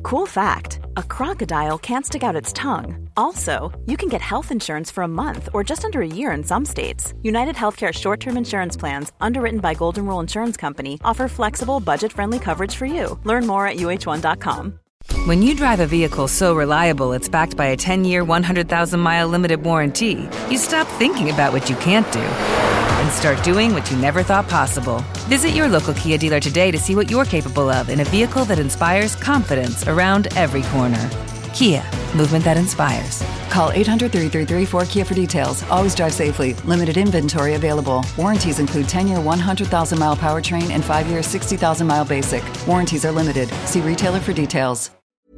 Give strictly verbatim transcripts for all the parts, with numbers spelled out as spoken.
Cool fact, a crocodile can't stick out its tongue. Also, you can get health insurance for a month or just under a year in some states. United Healthcare short-term insurance plans, underwritten by Golden Rule Insurance Company, offer flexible, budget-friendly coverage for you. Learn more at U H one dot com. When you drive a vehicle so reliable it's backed by a ten-year, one hundred thousand mile limited warranty, you stop thinking about what you can't do and start doing what you never thought possible. Visit your local Kia dealer today to see what you're capable of in a vehicle that inspires confidence around every corner. Kia, movement that inspires. Call eight hundred, three three three, four K I A for details. Always drive safely. Limited inventory available. Warranties include ten-year, one hundred thousand mile powertrain and five-year, sixty thousand mile basic. Warranties are limited. See retailer for details.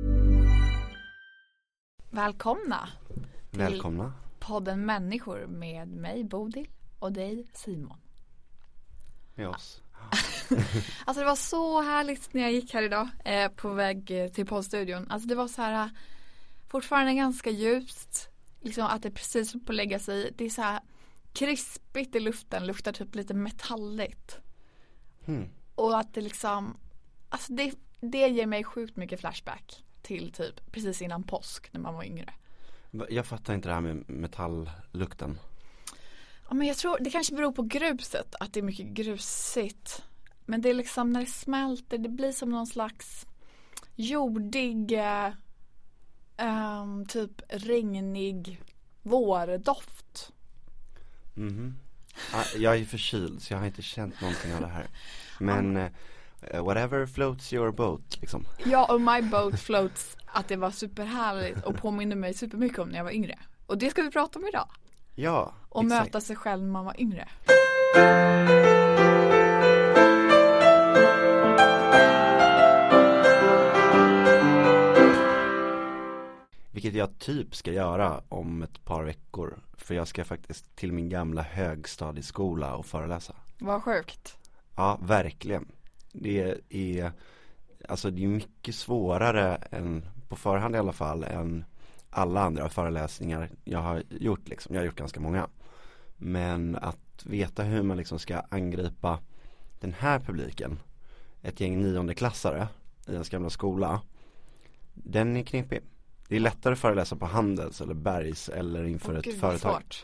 Välkomna. Välkomna. Podden Människor med mig, Bodil, och dig, Simon. Med oss. Alltså det var så härligt när jag gick här idag eh, på väg till poddstudion. Alltså det var så här eh, fortfarande ganska ljust. Liksom att det precis på att lägga sig. Det är så här krispigt i luften. Luktar typ lite metalligt. Hmm. Och att det liksom... Alltså det, det ger mig sjukt mycket flashback till typ precis innan påsk när man var yngre. Jag fattar inte det här med metalllukten. Ja, men jag tror det kanske beror på gruset, att det är mycket grusigt. Men det är liksom när det smälter, det blir som någon slags jordig, um, typ regnig vårdoft. Mhm. Jag är förkyld så jag har inte känt någonting av det här. Men uh, whatever floats your boat liksom. Ja, och my boat floats, att det var superhärligt och påminner mig supermycket om när jag var yngre. Och det ska vi prata om idag. Ja, och exakt. Möta sig själv när man var yngre. Vilket jag typ ska göra om ett par veckor. För jag ska faktiskt till min gamla högstadieskola och föreläsa. Vad sjukt. Ja, verkligen. Det är, alltså det är mycket svårare än, på förhand i alla fall, än alla andra föreläsningar jag har gjort liksom. Jag har gjort ganska många. Men att veta hur man liksom ska angripa den här publiken, ett gäng niondeklassare i en gamla skola, den är knepig. Det är lättare att föreläsa på Handels eller Bergs eller inför oh, ett Gud, företag. Svårt.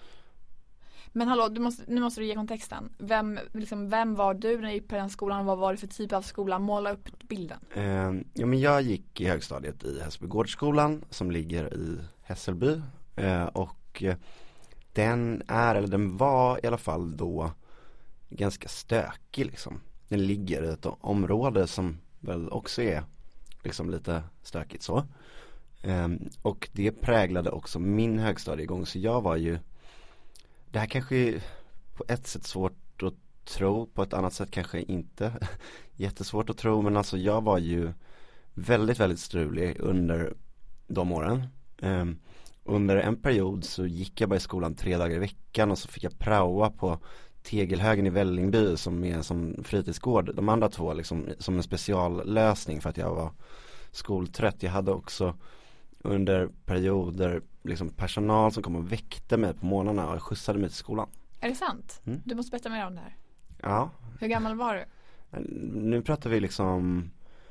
Men hallå, du måste, nu måste du ge kontexten. Vem, liksom, vem var du när du gick på den skolan? Vad var det för typ av skola? Måla upp bilden. Eh, ja, men jag gick i högstadiet i Hässelbygårdsskolan som ligger i Hässelby. Eh, och eh, den är, eller den var i alla fall då ganska stökig liksom. Den ligger i ett område som väl också är liksom lite stökigt så. Eh, och det präglade också min högstadiegång, så jag var ju, det här kanske är på ett sätt svårt att tro, på ett annat sätt kanske inte jättesvårt att tro, men alltså jag var ju väldigt, väldigt strulig under de åren. Um, under en period så gick jag bara i skolan tre dagar i veckan och så fick jag praoa på Tegelhögen i Vällingby som är som fritidsgård. De andra två liksom som en speciallösning för att jag var skoltrött. Jag hade också under perioder liksom personal som kom och väckte mig på morgnarna och skjutsade mig till skolan. Är det sant? Mm. Du måste berätta mer om det här. Ja. Hur gammal var du? Nu pratar vi liksom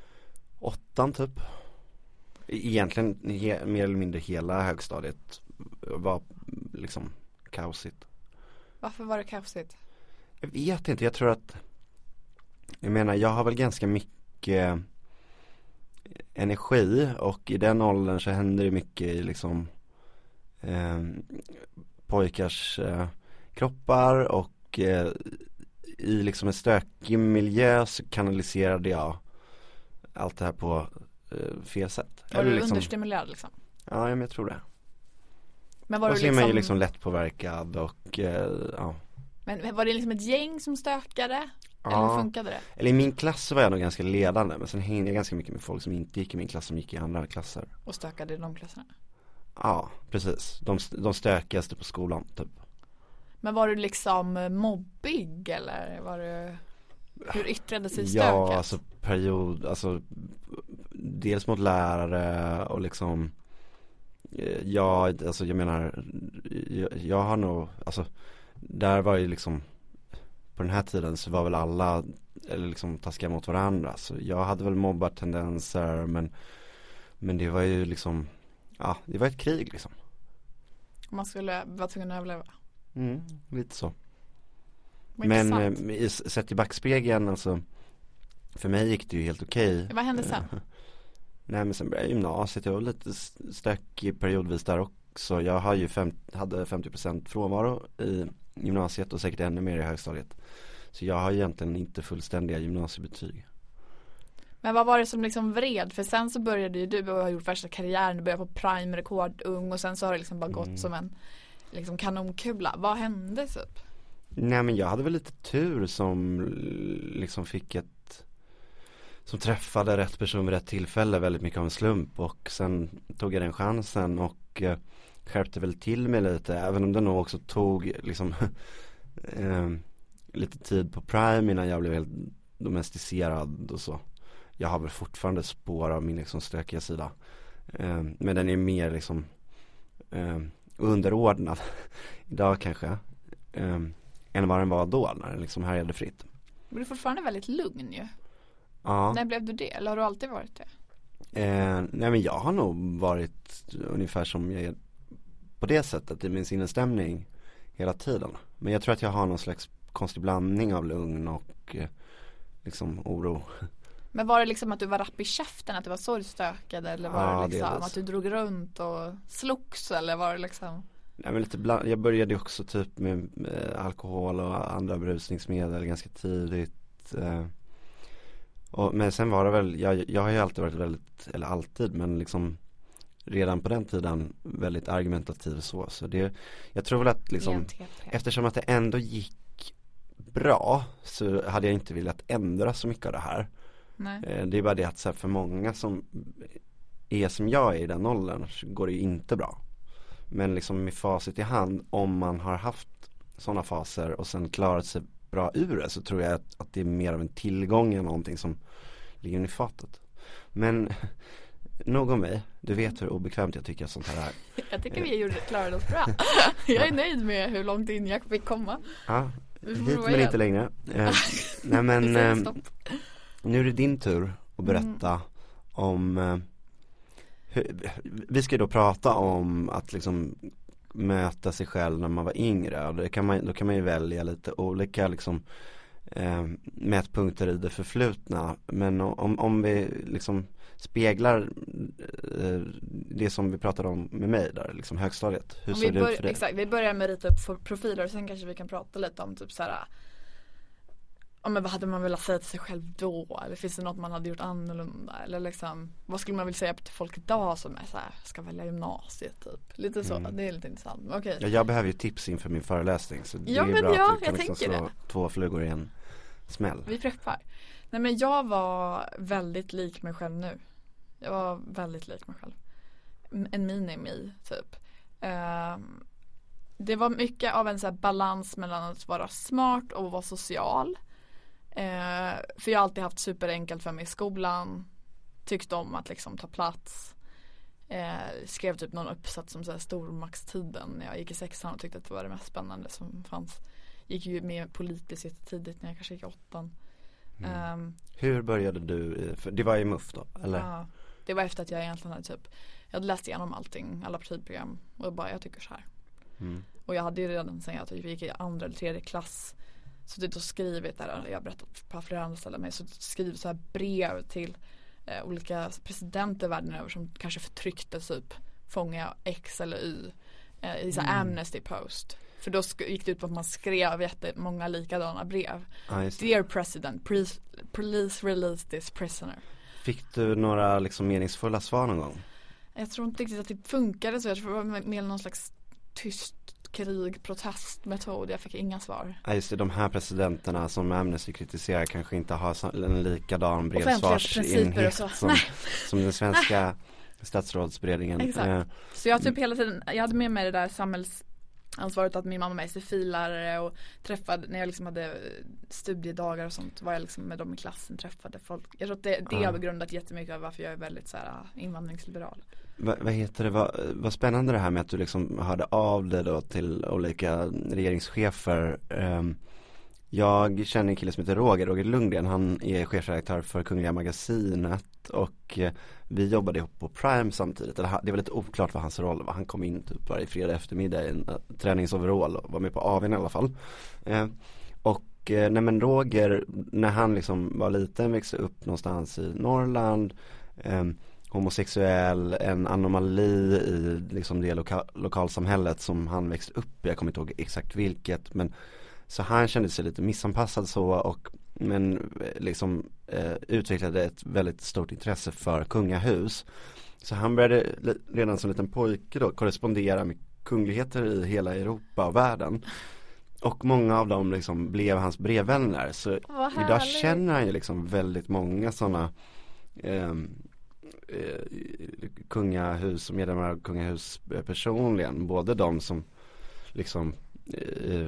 åttan typ. Egentligen he, mer eller mindre hela högstadiet var liksom kaosigt. Varför var det kaosigt? Jag vet inte, jag tror att jag menar, jag har väl ganska mycket energi och i den åldern så händer det mycket i liksom eh, pojkars eh, kroppar och eh, i liksom en stökig miljö så kanaliserade jag allt det här på eh, fel sätt. Var du liksom, understimulerad liksom? Ja, men jag tror det. Men var och du så är liksom... man ju liksom lätt påverkad och eh, ja. Men var det liksom ett gäng som stökade? Ja. Eller hur funkade det? Eller i min klass så var jag nog ganska ledande, men sen hängde jag ganska mycket med folk som inte gick i min klass, som gick i andra klasser. Och stökade i de klasserna? Ja, precis. De, de stökigaste på skolan typ. Men var du liksom mobbig eller var du, hur yttrade sig stöket? Ja, alltså period, alltså dels mot lärare och liksom ja, alltså jag menar jag, jag har nog, alltså där var ju liksom på den här tiden så var väl alla eller liksom taskiga mot varandra, så jag hade väl mobbartendenser, men Men det var ju liksom, ja, det var ett krig liksom. Man skulle vara tvungen att överleva. Mm, lite så. Vad Men intressant. eh, i- sett i backspegeln, alltså, för mig gick det ju helt okej. Vad hände sen? Eh, Nej, men sen började jag gymnasiet. Jag var lite st- stökig periodvis där också. Jag har ju fem, hade femtio procent frånvaro i gymnasiet och säkert ännu mer i högstadiet. Så jag har egentligen inte fullständiga gymnasiebetyg. Men vad var det som liksom vred? För sen så började ju du och har gjort värsta karriären. Du började på prime rekord ung och sen så har det liksom bara gått Mm. som en liksom kanonkula. Vad hände typ? Nej, men jag hade väl lite tur som l- liksom fick ett, som träffade rätt person vid rätt tillfälle, väldigt mycket av en slump, och sen tog jag den chansen och eh, skärpte väl till mig lite, även om det nog också tog liksom eh, lite tid på prime innan jag blev helt domesticerad och så. Jag har väl fortfarande spår av min liksom stökiga sida, eh, men den är mer liksom eh, underordnad idag kanske, eh, än vad den var då när den liksom härjade fritt. Men du är fortfarande väldigt lugn ju. Ja. När blev du det? Eller har du alltid varit det? Eh, nej, men jag har nog varit ungefär som jag är på det sättet i min sinnesstämning hela tiden. Men jag tror att jag har någon slags konstig blandning av lugn och eh, liksom oro. Men var det liksom att du var rapp i käften, att det var så du stökade, eller var Ja, det liksom delvis. att du drog runt och slogs, eller var det liksom? Nej, men lite bland- jag började ju också typ med eh, alkohol och andra berusningsmedel ganska tidigt. Eh, och, men sen var det väl, jag, jag har ju alltid varit väldigt, eller alltid, men liksom redan på den tiden väldigt argumentativ så. Så det, jag tror väl att liksom, E N T P. eftersom att det ändå gick bra så hade jag inte velat ändra så mycket av det här. Nej. Eh, det är bara det att så här, för många som är som jag är i den åldern så går det ju inte bra. Men liksom med facit i hand, om man har haft sådana faser och sen klarat sig bra ur det, så tror jag att, att det är mer av en tillgång än någonting som ligger i fatet. Men nog om mig, du vet hur obekvämt jag tycker att sånt här är. Jag tycker vi gjorde, klarade oss bra. Jag är nöjd med hur långt in jag fick komma. Ja, Vi får hit prova men igen. inte längre. Eh, nej Vi men säger eh, stopp. nu är det din tur att berätta Mm. om eh, hur, vi ska ju då prata om att liksom möta sig själv när man var yngre, och det kan man, då kan man ju välja lite olika liksom eh, mätpunkter i det förflutna, men om, om vi liksom speglar eh, det som vi pratade om med mig där, liksom högstadiet, hur Om såg vi det bör, ut för dig? exakt, vi börjar med att rita upp för- profiler och sen kanske vi kan prata lite om typ såhär, ja, men vad hade man velat säga till sig själv då? Eller finns det något man hade gjort annorlunda? Eller liksom, vad skulle man vilja säga till folk idag som är såhär, ska välja gymnasiet typ? Lite så, Mm. det är lite intressant. Men okej. Ja, jag behöver ju tips inför min föreläsning, så det Ja, är men bra ja, att vi kan jag liksom tänker slå två flugor i en smäll. Vi preppar. Nej, men jag var väldigt lik mig själv nu. Jag var väldigt lik mig själv. M- En mini-me typ. Ehm, det var mycket av en så här balans mellan att vara smart och vara social. Eh, för jag har alltid haft superenkelt för mig i skolan. Tyckt om att liksom ta plats. Eh, skrev typ någon uppsats om så här stormaktstiden när jag gick i sexan och tyckte att det var det mest spännande som fanns. Gick ju med politiskt jättetidigt när jag kanske gick i åttan. Mm. Ehm, Hur började du, i- för det var i M U F då, eller? Ja, det var efter att jag egentligen hade typ, jag hade läst igenom allting, alla partiprogram och bara, jag tycker så här. Mm. Och jag hade ju redan sen jag typ gick i andra eller tredje klass suttit och skrivit där, jag har berättat på flera andra ställen, men suttit och skrivit så här brev till eh, olika presidenter världen över som kanske förtryckte typ fånga X eller Y eh, i så här Mm. Amnesty Post. För då sk- gick det ut på att man skrev jättemånga likadana brev. Ja, just det. Dear President, please, please release this prisoner. Fick du några liksom meningsfulla svar någon gång? Jag tror inte riktigt att det funkade så. Jag tror det var mer någon slags tyst krig, protestmetod. Jag fick inga svar. Ja, just det, de här presidenterna som Amnesty kritiserar kanske inte har så- en likadan brevsvarsenhet så. som, som den svenska statsrådsberedningen. Exakt. Eh, Så jag typ hela tiden, jag hade med mig det där samhällsansvaret att min mamma är S F I-lärare och träffade, när jag liksom hade studiedagar och sånt, var jag liksom med dem i klassen, träffade folk. Jag tror att det, det Ja. har begrundat jättemycket av varför jag är väldigt så här invandringsliberal. vad, vad heter det, vad, vad spännande det här med att du liksom hörde av dig då till olika regeringschefer. Um, Jag känner en kille som heter Roger, Roger Lundgren. Han är chefredaktör för Kungliga Magasinet och eh, vi jobbade ihop på Prime samtidigt. Det var lite oklart vad hans roll var. Han kom in typ varje fredag eftermiddag i en uh, träningsoverall och var med på A V:n i alla fall. Eh, och eh, nej men Roger, när han liksom var liten, växte upp någonstans i Norrland, eh, homosexuell, en anomali i liksom det loka- lokalsamhället som han växte upp i. Jag kommer inte ihåg exakt vilket, men så han kände sig lite missanpassad så, och men liksom eh, utvecklade ett väldigt stort intresse för kungahus. Så han började redan som liten pojke då korrespondera med kungligheter i hela Europa och världen. Och många av dem liksom blev hans brevvänner. Så idag känner han ju liksom väldigt många sådana eh, eh, kungahus och medlemmar av kungahus personligen. Både de som liksom eh,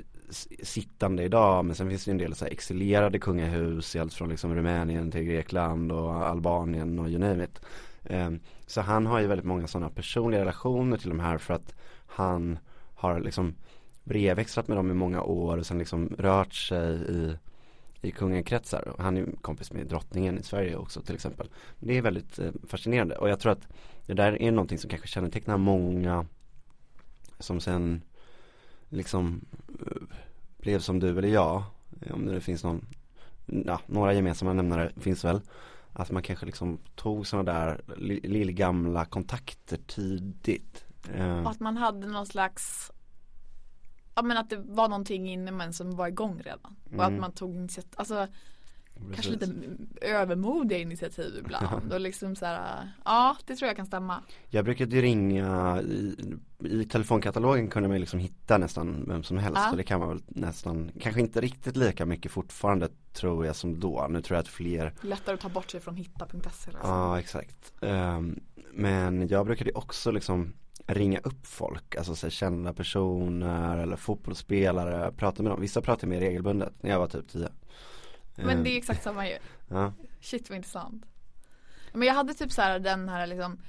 sittande idag, men sen finns det en del så här exilerade kungahus i allt från liksom Rumänien till Grekland och Albanien och you name it. Um, så han har ju väldigt många sådana personliga relationer till de här, för att han har liksom brevväxlat med dem i många år och sen liksom rört sig i, i kungakretsar. Han är kompis med drottningen i Sverige också till exempel. Det är väldigt eh, fascinerande, och jag tror att det där är någonting som kanske kännetecknar många som sen liksom blev som du eller jag, om det finns någon, ja, några gemensamma nämnare finns väl, att man kanske liksom tog sådana där lillgamla kontakter tidigt. Och att man hade någon slags, ja men att det var någonting inne men som var igång redan. Mm. Och att man tog initiativ, alltså precis. Kanske lite övermodiga initiativ ibland. Och liksom så här, ja, det tror jag kan stämma. Jag brukade ringa i, i telefonkatalogen kunde man liksom hitta nästan vem som helst. Ja. Och det kan man väl nästan, kanske inte riktigt lika mycket fortfarande tror jag som då. Nu tror jag att fler lättare att ta bort sig från hitta punkt se. Liksom. Ja, exakt. Um, men jag brukade också liksom ringa upp folk, alltså så här, kända personer eller fotbollsspelare, prata med dem. Vissa pratade med regelbundet när jag var typ tio. Men det är exakt samma ju. Ja. Shit vad intressant. Men jag hade typ så här den här liksom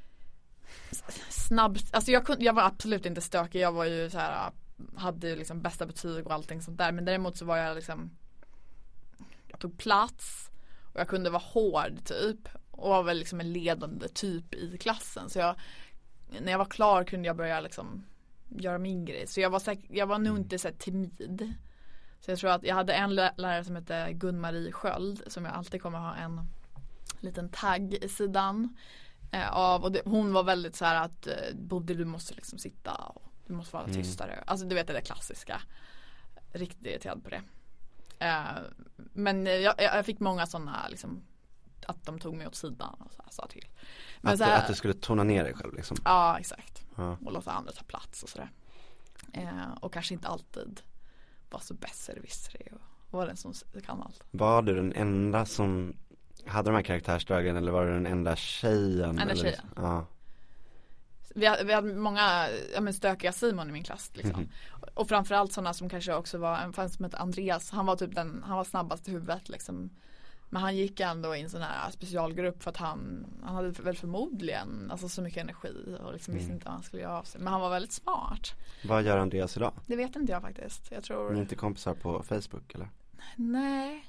snabb, alltså jag kunde, jag var absolut inte stökig. Jag var ju så här, hade liksom bästa betyg och allting sånt där. Men däremot så var jag liksom, jag tog plats och jag kunde vara hård typ. Och var väl liksom en ledande typ i klassen. Så jag, när jag var klar kunde jag börja liksom göra min grej. Så jag var, säk- jag var nog inte så här timid. Så jag tror att jag hade en lärare som hette Gun-Marie Sköld, som jag alltid kommer ha en liten tagg i sidan eh, av. Och det, hon var väldigt så här att eh, Bodil, du måste liksom sitta och du måste vara tystare. Mm. Alltså du vet det där klassiska. Riktigt irriterad på det. Eh, men jag, jag fick många sådana liksom, att de tog mig åt sidan och så här, sa till. Men att, så här, att du skulle tona ner dig själv liksom. Ja, exakt. Ja. Och låta andra ta plats och sådär. Eh, och kanske inte alltid var så besserwisserig och var den som kan allt. Var du den enda som hade de här karaktärsdragen, eller var du den enda tjejen? Enda tjejen. Liksom? Ja. Vi hade, vi hade många ja, men stökiga Simon i min klass liksom. Mm. Och framförallt sådana som kanske också var en fan som hette Andreas. Han var typ den, han var snabbast i huvudet liksom. Men han gick ändå i en sån här specialgrupp för att han, han hade väl förmodligen alltså så mycket energi och liksom visste mm. inte vad han skulle göra av sig. Men han var väldigt smart. Vad gör Andreas idag? Det vet inte jag faktiskt. Jag tror... Ni är inte kompisar på Facebook eller? Nej.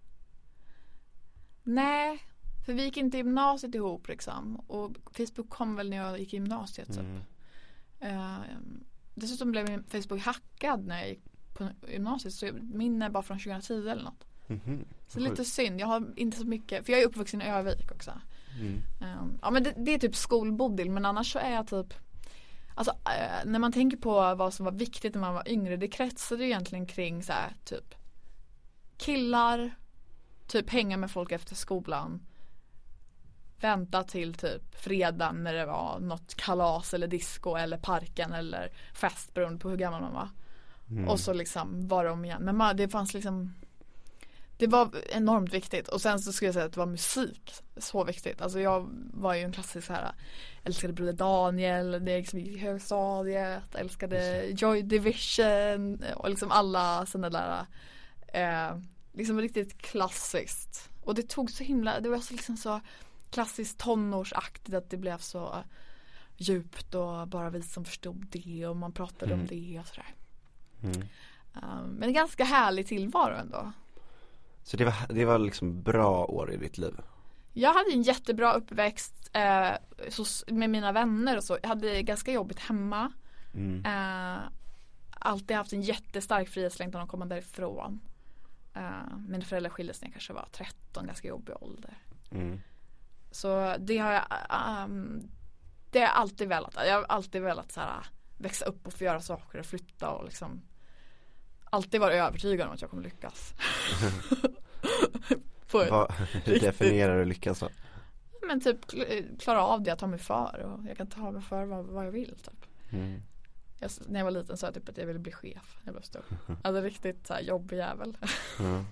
Nej. För vi gick inte i gymnasiet ihop liksom. Och Facebook kom väl när jag gick i gymnasiet typ. Mm. Uh, dessutom blev min Facebook hackad när jag gick på gymnasiet. Så min är bara från tjugohundratio eller något. Mm-hmm. Så lite synd, jag har inte så mycket. För jag är uppvuxen i Övik också. Mm. um, Ja men det, det är typ skolbodil. Men annars så är jag typ alltså uh, när man tänker på vad som var viktigt när man var yngre, det kretsade egentligen kring så här, typ killar, typ hänga med folk efter skolan, vänta till typ fredag när det var något kalas eller disco eller parken eller fest beroende på hur gammal man var. Mm. Och så liksom var de igen. Men man, det fanns liksom, det var enormt viktigt. Och sen så skulle jag säga att det var musik så viktigt. Alltså jag var ju en klassisk så här, älskade Broder Daniel, det liksom i högstadiet, älskade Joy Division och liksom alla sådana där eh, liksom riktigt klassiskt. Och det tog så himla, det var så liksom så klassiskt tonårsaktigt att det blev så djupt och bara vi som förstod det och man pratade mm. om det och sådär. Mm. Um, men en ganska härlig tillvaro ändå. Så det var, det var liksom bra år i ditt liv? Jag hade en jättebra uppväxt eh, så, med mina vänner och så. Jag hade ganska jobbigt hemma. Mm. Eh, alltid haft en jättestark frihetslängtan att komma därifrån. Eh, mina föräldrar skildes när jag kanske var tretton, ganska jobbig ålder. Mm. Så det har jag um, det har jag alltid velat. Jag har alltid velat så här, växa upp och få göra saker och flytta och liksom alltid vara övertygad om att jag kommer lyckas. Vad, hur definierar du lyckas då? Men typ klara av det jag tar mig för och jag kan ta mig för vad, vad jag vill typ. Mm. Jag, när jag var liten så jag typ att jag ville bli chef. Jag var stor. Alltså riktigt så här jobbig jävel. Mm.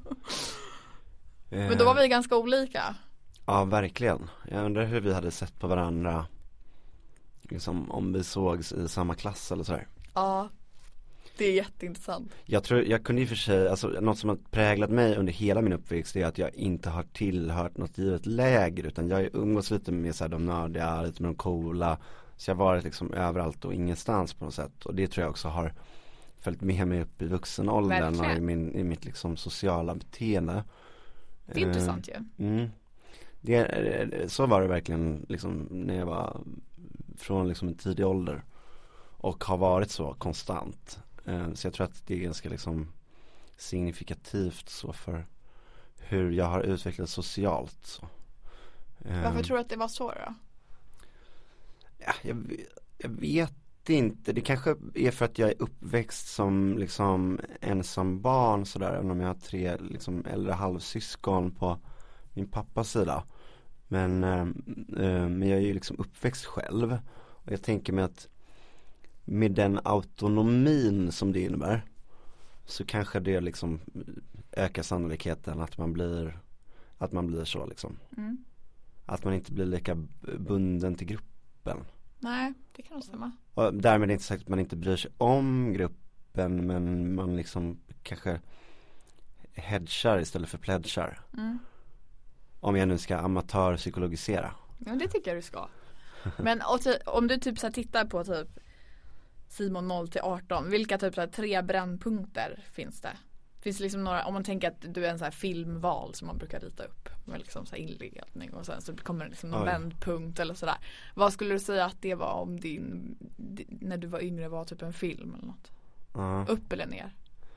Men då var vi ganska olika. Ja, verkligen. Jag undrar hur vi hade sett på varandra liksom om vi sågs i samma klass eller så här. Ja. Det är jätteintressant. Jag tror, jag kunde ju för sig, alltså något som har präglat mig under hela min uppväxt är att jag inte har tillhört något givet läger, utan jag umgås lite med så här, de nördiga, lite med de coola. Så jag har varit liksom överallt och ingenstans på något sätt. Och det tror jag också har följt med mig upp i vuxenåldern och i, min, i mitt liksom sociala beteende. Det är intressant ju. Ja. Mm. Det, så var det verkligen liksom när jag var från liksom en tidig ålder. Och har varit så konstant. Så jag tror att det är ganska liksom signifikativt så för hur jag har utvecklats socialt. Så. Varför tror du att det var så då? Ja, jag, jag vet inte. Det kanske är för att jag är uppväxt som liksom ensam barn sådär. Även om jag har tre liksom äldre halvsyskon på min pappas sida. Men, äh, men jag är ju liksom uppväxt själv. Och jag tänker mig att med den autonomin som det innebär så kanske det liksom ökar sannolikheten att man blir att man blir så liksom. Mm. Att man inte blir lika bunden till gruppen. Nej, det kan nog stämma. Och därmed är det inte sagt att man inte bryr sig om gruppen, men man liksom kanske hedgar istället för pledgar. Mm. Om jag nu ska amatörpsykologisera. Ja, det tycker jag du ska. Men och ty- om du typ så här tittar på typ Simon noll till arton, vilka typ så här tre brännpunkter finns det? Finns det liksom några, om man tänker att du är en så här filmval som man brukar rita upp med liksom så här inledning och sen så kommer det liksom någon Oj. vändpunkt eller sådär. Vad skulle du säga att det var om din, din när du var yngre var typ en film eller något? Uh. Upp eller ner?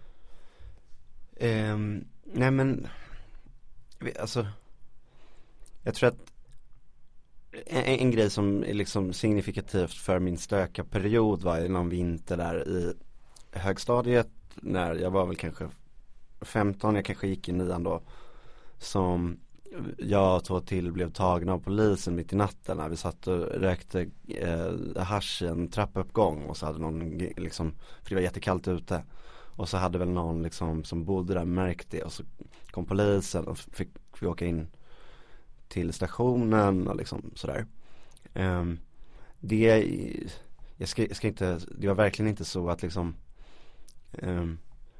Um, nej men alltså jag tror att En, en grej som är liksom signifikativt för min stöka period var i någon vinter där i högstadiet när jag var väl kanske femton, jag kanske gick i nian då, som jag och två till blev tagna av polisen mitt i natten när vi satt och rökte eh, hasch i en trappuppgång och så hade någon liksom, för det var jättekallt ute, och så hade väl någon liksom som bodde där märkt det, och så kom polisen och fick vi åka in till stationen och liksom sådär. Um, det jag ska, jag ska inte, det var verkligen inte så att liksom um,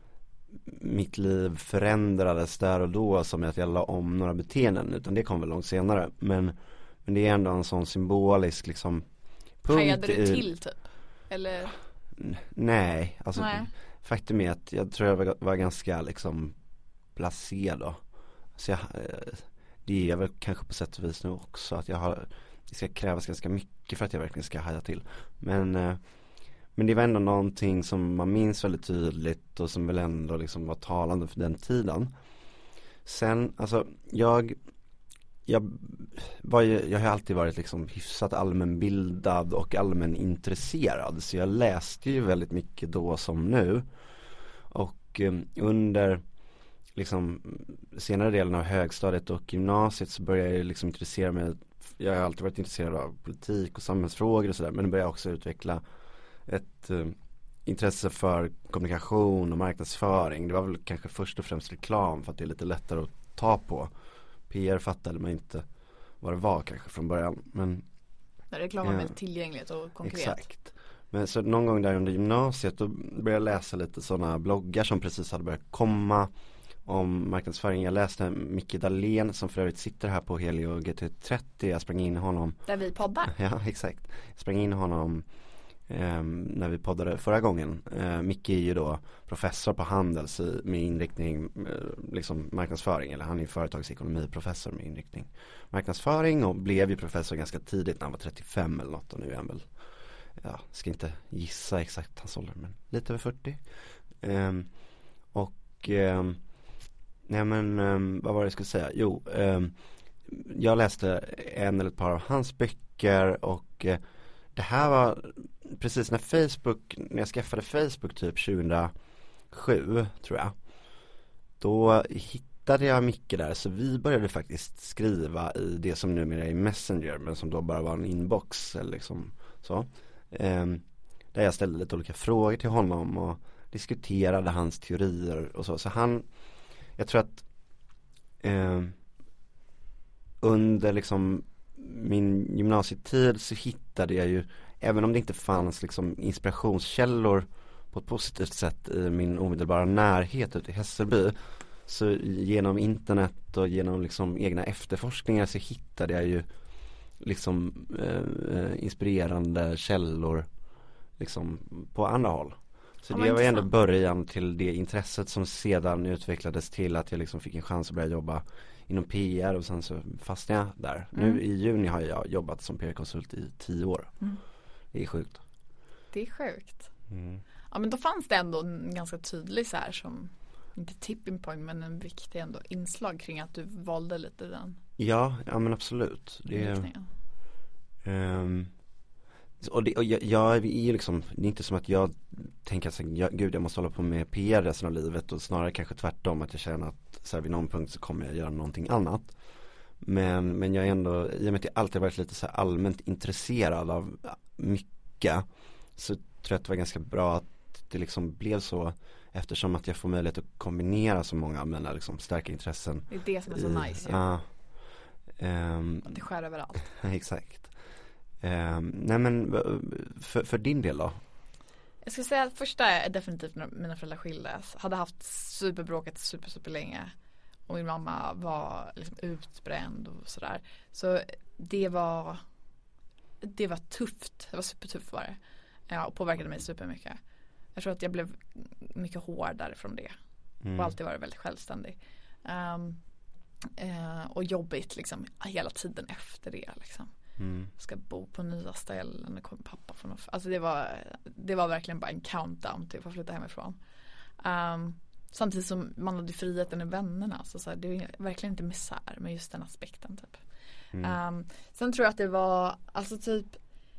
mitt liv förändrades där och då som att jag la om några beteenden, utan det kom väl långt senare, men, men det är ändå en sån symbolisk liksom punkt. Hajade du i, till typ? Eller? N- nej, alltså nej. Faktum är att jag tror jag var, var ganska liksom blasé då. Så jag det är väl kanske på sätt och vis nu också att jag har, det ska krävas ganska mycket för att jag verkligen ska haja till. Men, eh, men det var ändå någonting som man minns väldigt tydligt och som väl ändå liksom var talande för den tiden. Sen, alltså jag jag, var ju, jag har alltid varit liksom hyfsat allmänbildad och allmänintresserad, så jag läste ju väldigt mycket då som nu. Och eh, under liksom senare delen av högstadiet och gymnasiet så började jag liksom intressera mig, jag har alltid varit intresserad av politik och samhällsfrågor och sådär, men började jag också utveckla ett eh, intresse för kommunikation och marknadsföring. Det var väl kanske först och främst reklam för att det är lite lättare att ta på. P R fattade man inte vad det var kanske från början, men reklam var eh, väldigt tillgängligt och konkret. Exakt. Men så någon gång där under gymnasiet då började jag läsa lite sådana bloggar som precis hade börjat komma om marknadsföring. Jag läste Micke Dahlén som för övrigt sitter här på Helio G T trettio. Jag sprang in i honom. Där vi poddar. Ja, exakt. Jag sprang in i honom eh, när vi poddade förra gången. Eh, Micke är ju då professor på Handels med inriktning eh, liksom marknadsföring, eller han är ju företagsekonomi professor med inriktning marknadsföring och blev ju professor ganska tidigt när han var trettiofem eller något, och nu är han väl, ja, ska inte gissa exakt hans ålder, men lite över fyrtio. Eh, och eh, nej men eh, vad var det jag skulle säga? Jo, eh, jag läste en eller ett par av hans böcker, och eh, det här var precis när Facebook, när jag skaffade Facebook typ tjugohundrasju tror jag. Då hittade jag Micke där, så vi började faktiskt skriva i det som numera är Messenger, men som då bara var en inbox eller liksom så. Eh, där jag ställde lite olika frågor till honom och diskuterade hans teorier och så. Så han, jag tror att eh, under liksom min gymnasietid så hittade jag ju, även om det inte fanns liksom inspirationskällor på ett positivt sätt i min omedelbara närhet ute i Hässelby, så genom internet och genom liksom egna efterforskningar så hittade jag ju liksom eh, inspirerande källor liksom på andra håll. Så ja, det var ändå intressant. Början till det intresset som sedan utvecklades till att jag liksom fick en chans att börja jobba inom P R, och sen så fastnade jag där. Mm. Nu i juni har jag jobbat som P R-konsult i tio år. Mm. Det är sjukt. Det är sjukt. Mm. Ja, men då fanns det ändå en ganska tydlig så här, som inte tipping point, men en viktig ändå inslag kring att du valde lite den. Ja, ja men absolut. Det är um, och, det, och jag, jag är ju liksom, det är inte som att jag tänker att jag, gud jag måste hålla på med P R resten av livet, och snarare kanske tvärtom, att jag känner att så här, vid någon punkt så kommer jag göra någonting annat. Men, men jag är ändå, i och med att jag alltid varit lite så här allmänt intresserad av mycket, så tror jag att det var ganska bra att det liksom blev så, eftersom att jag får möjlighet att kombinera så många av mina liksom starka intressen. Det är det som är så i, nice. Ja. Uh, um, det skär överallt. Exakt. Um, nej men för, för din del då? Jag skulle säga att första är definitivt när mina föräldrar skildes. Hade haft superbråkat super super länge. Och min mamma var liksom utbränd och sådär. Så det var det var tufft. Det var supertufft var det. Ja, och påverkade mig supermycket. Jag tror att jag blev mycket hårdare från det. Mm. Och alltid varit väldigt självständig. Um, uh, och jobbigt liksom hela tiden efter det liksom. Mm. Ska bo på nya ställen, kommer pappa från, alltså det var det var verkligen bara en countdown till att få flytta hemifrån. Um, samtidigt som man hade friheten i vännerna, så, så här, det är verkligen inte misär med just den aspekten typ. Mm. Um, sen tror jag att det var alltså typ,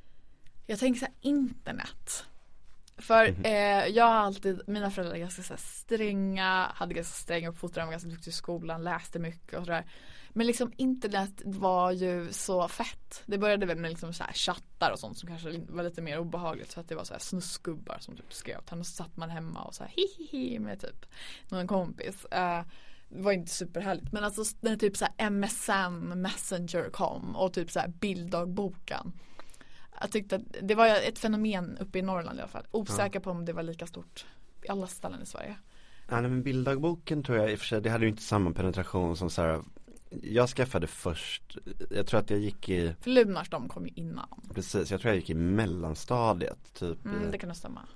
jag tänker så här, internet. För mm. eh, jag har alltid, mina föräldrar är ganska så här, stränga, hade ganska stränga uppfostran, var ganska duktig i skolan, läste mycket och sådär. Men liksom internet var ju så fett. Det började väl med liksom så här chattar och sånt som kanske var lite mer obehagligt, för att det var så här snuskgubbar som typ skrev till, och så satt man hemma och så här hihihi med typ någon kompis. Uh, det var inte superhärligt, men alltså när typ så här M S N Messenger kom och typ så här bilddagboken. Jag tyckte att det var ett fenomen uppe i Norrland i alla fall. Osäker ja. på om det var lika stort i alla ställen i Sverige. Ja, men bilddagboken tror jag i och för sig, det hade ju inte samma penetration som så här. Jag skaffade först, jag tror att jag gick i... För Lunars, de kom ju innan. Precis, jag tror jag gick i mellanstadiet typ. Mm, det kan nog stämma.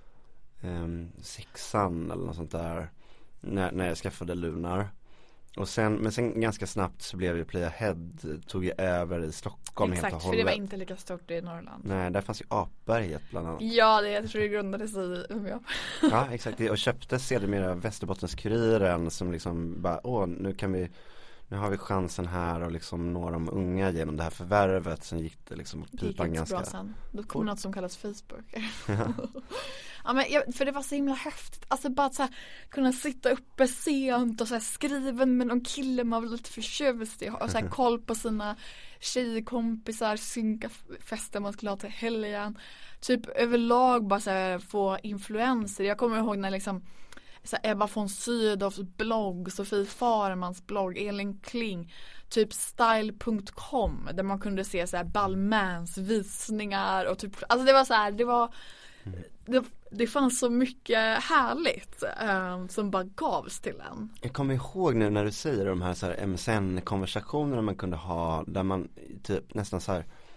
Um, sexan eller något sånt där. När, när jag skaffade Lunar. Och sen, men sen ganska snabbt så blev ju Playahead, tog jag över i Stockholm. Exakt, helt och för det var inte lika stort i Norrland. Nej, där fanns ju Apberget bland annat. Ja, det jag tror det grundades i Umeå. Ja, exakt. Och köpte sedermera Västerbottens-Kuriren som liksom bara, åh, nu kan vi, nu har vi chansen här och liksom nå de unga genom det här förvärvet. Sen gick det liksom pipan ganska bra sen. Då kom något som kallas Facebook. Ja. Ja, men jag, för det var så himla häftigt. Alltså bara att så här, kunna sitta uppe sent och så här, skriven med någon kille man var lite förtjust i. Och så här, koll på sina tjejkompisar, synka fester man skulle ha till helgen. Typ överlag bara så här, få influenser. Jag kommer ihåg när liksom så här, Ebba von Sydows blogg, Sofie Farmans blogg, Elin Kling, typ style punkt com, där man kunde se så här Balmains visningar och typ, alltså det var så här, det var det, det fanns så mycket härligt um, som bara gavs till en. Jag kommer ihåg nu när du säger de här, så här M S N-konversationerna man kunde ha, där man typ nästan så här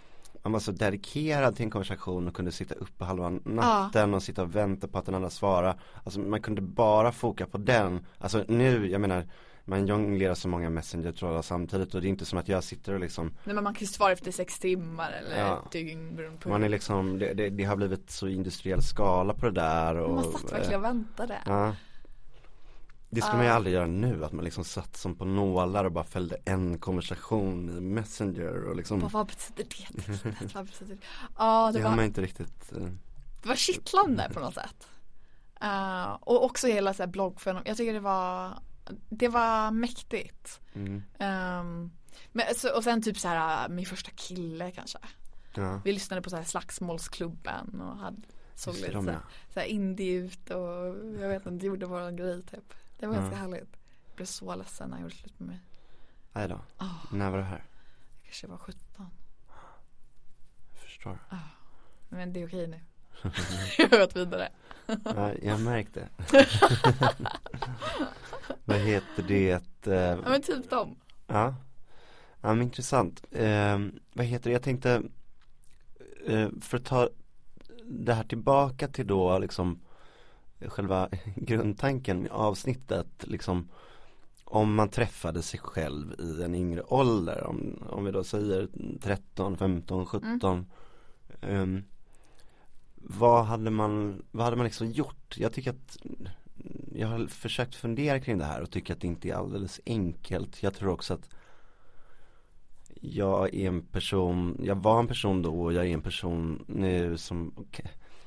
man var så dedikerad till en konversation och kunde sitta upp på halva natten ja. och sitta och vänta på att den andra svara. Alltså man kunde bara foka på den. Alltså nu, jag menar, man jonglerar så många messenger-trådar samtidigt och det är inte som att jag sitter och liksom Nej, men man kan ju svara efter sex timmar eller ja. ett dygn på. Man är liksom, det, det, det har blivit så industriell skala på det där och, man satt verkligen och väntade. Ja. Det skulle uh. man ju aldrig göra nu, att man liksom satt som på nålar och bara följde en konversation i Messenger och liksom. Vad betyder det? Vad betyder det? Ja, det, det var, har man inte riktigt uh. Det var kittlande på något sätt. Uh, och också hela så här bloggfenomen. Jag tycker det var det var mäktigt. Mm. Um, men, så, och sen typ så här min första kille kanske. Ja. Vi lyssnade på så här Slagsmålsklubben och hade såg lite så, så här indie ut och jag vet inte, gjorde våran grej typ. Det var ja. ganska härligt. Jag blev så ledsen när jag gjorde slut med mig. Nej då. Oh. När var det här? Jag kanske var sjutton. Jag förstår. Oh. Men det är okej nu. Jag har gått vidare. Ja, jag märkte. Vad heter det? Eh, ja, men typ dem. Ja. Ja, men intressant. Eh, vad heter det? Jag tänkte eh, för att ta det här tillbaka till då liksom själva grundtanken i avsnittet, liksom om man träffade sig själv i en yngre ålder, om, om vi då säger tretton, femton, sjutton mm. um, vad hade man vad hade man liksom gjort? Jag tycker att jag har försökt fundera kring det här och tycker att det inte är alldeles enkelt. Jag tror också att jag är en person, jag var en person då och jag är en person nu som okay,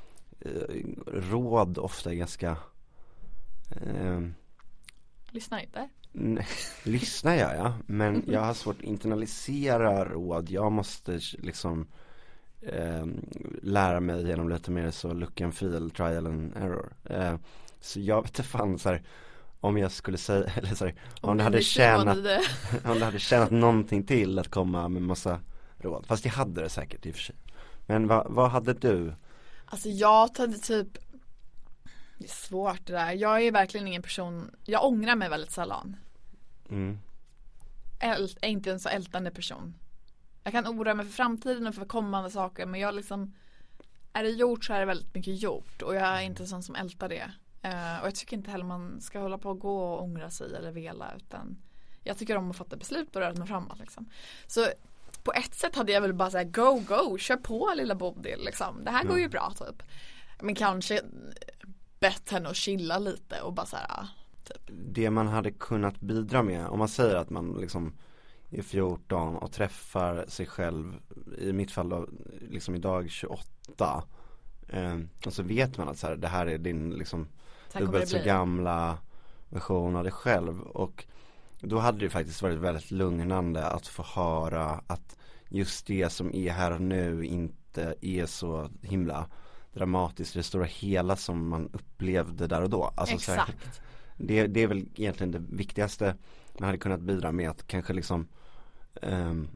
råd ofta är ganska eh, lyssnar inte? Nej, lyssnar jag ja, men jag har svårt att internalisera råd. Jag måste liksom eh, lära mig genom lite mer så look and feel, trial and error. Eh, så jag vet inte fan så här, om jag skulle säga eller så här, om, om det hade tjänat det. om det hade tjänat någonting till att komma med massa råd. Fast jag hade det säkert i och för sig. Men vad, vad hade du? Alltså jag hade typ, det är svårt det där. Jag är verkligen ingen person, jag ångrar mig väldigt sällan. Mm. Ält, är inte en så ältande person. Jag kan oroa mig för framtiden och för kommande saker, men jag liksom, är det gjort så är det väldigt mycket gjort och jag är inte en sån som ältar det. Uh, och jag tycker inte heller man ska hålla på och gå och ångra sig eller vela, utan jag tycker om att fatta beslut och röra mig framåt liksom. Så på ett sätt hade jag väl bara säga go, go, kör på lilla Bodil liksom. Det här mm. går ju bra typ. Men kanske bett henne att chilla lite och bara så här typ. Det man hade kunnat bidra med, om man säger att man liksom är fjorton och träffar sig själv, i mitt fall då, liksom idag tjugoåtta, eh, och så vet man att så här, det här är din liksom dubbelt så gamla version av dig själv, och då hade det faktiskt varit väldigt lugnande att få höra att just det som är här och nu inte är så himla dramatiskt i det stora hela som man upplevde där och då. Alltså, exakt. Så här, det, det är väl egentligen det viktigaste man hade kunnat bidra med, att kanske liksom um,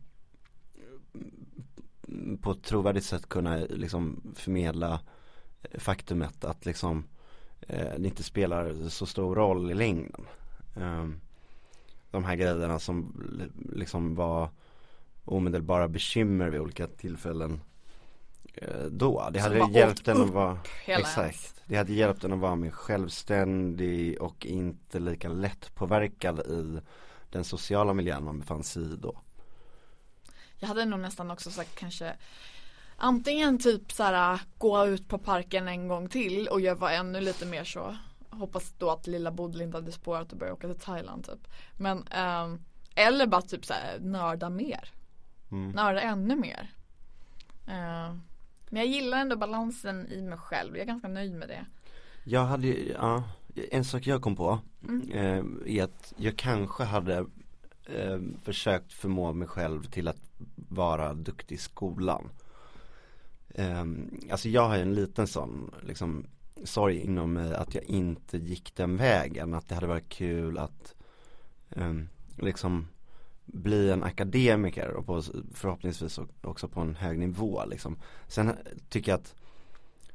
på ett trovärdigt sätt kunna liksom förmedla faktumet att liksom eh, det inte spelar så stor roll i längden. Um, de här grejerna som liksom var omedelbara bekymmer vid olika tillfällen eh, då. Det hade hjälpt den att vara exakt. Det hade hjälpt den att vara mer självständig och inte lika lätt påverkad i den sociala miljön man befann sig i då. Jag hade nog nästan också sagt kanske antingen typ så här gå ut på parken en gång till och jag var ännu lite mer så. Hoppas då att lilla Bodil inte hade spårat och började åka till Thailand typ. Men um, eller bara typ så här nörda mer. Mm. Nörda ännu mer. Uh, men jag gillar ändå balansen i mig själv. Jag är ganska nöjd med det. Jag hade ja, en sak jag kom på mm. eh, är att jag kanske hade eh, försökt förmå mig själv till att vara duktig i skolan. Eh, alltså jag har en liten sån liksom sorg inom mig att jag inte gick den vägen, att det hade varit kul att um, liksom bli en akademiker och på, förhoppningsvis också på en hög nivå liksom. Sen tycker jag att